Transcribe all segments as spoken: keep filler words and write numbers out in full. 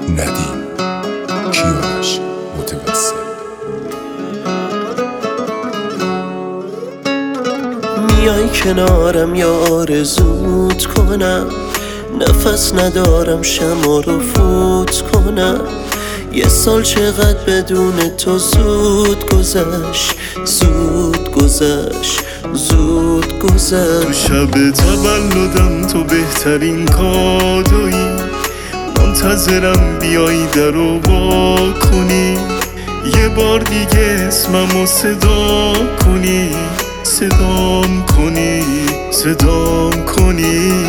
ندیم کیارش متوسل. میای کنارم یا آرزوت کنم، نفس ندارم شمع رو فوت کنم. یه سال چقدر بدون تو زود گذشت، زود گذشت، زود گذشت. تو شب تولدم تو بهترین کادویی، منتظرم بیایی در رو با کنی، یه بار دیگه اسممو صدا کنی، صدام کنی، صدام کنی.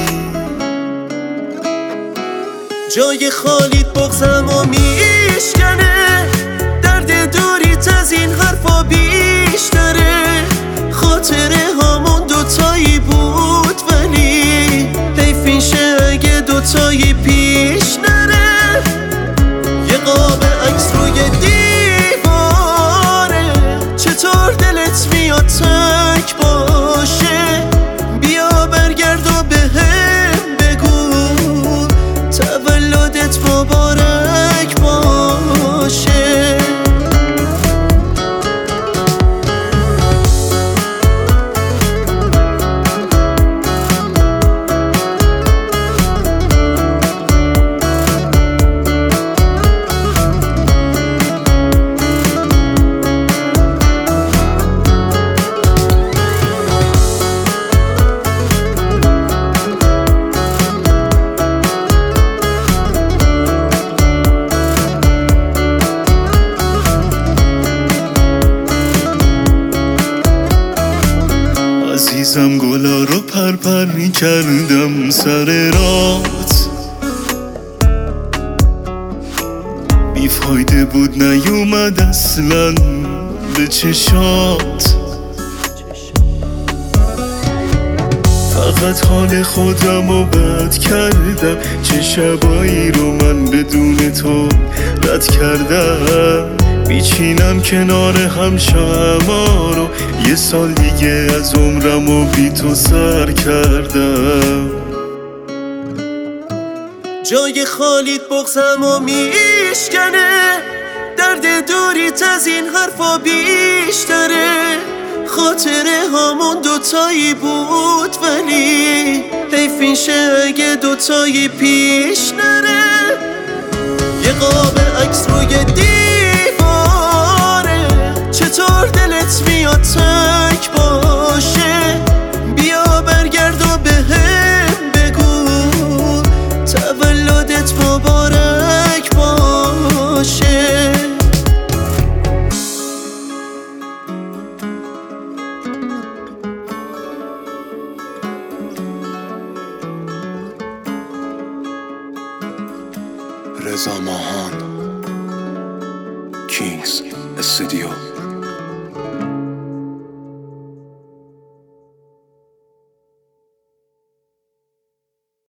جای خالیت بغزم و میشکنه، درد دوریت از این حرفا بیشتره. خاطره هامون دوتایی بود ولی حیف میشه اگه دوتایی پیش نره. یه قاب عکس روی دیواره، چطور دلت میاد تک باشه؟ بیا برگرد و بهم بگو تولدت مبارک باشه. عزیزم گلا رو پرپر می کردم سر رات، بیفایده بود نیومد اصلا به چشات. فقط حال خودم رو بد کردم، چه شبایی رو من بدون تو رد کردم. میچینم کنار هم شمع رو، یه سال دیگه از عمرم و بی تو سر کردم. جای خالیت بغزم و میشکنه، درد دوریت از این حرفا بیشتره. خاطره هامون دوتایی بود ولی حیف میشه اگه دوتایی پیش نره. یه قاب عکس روی دیواره، چطور دلت میاد تک باشه؟ بیا برگرد و بهم بگو تولدت مبارک باشه. رضا ماهان، کینگز استودیو.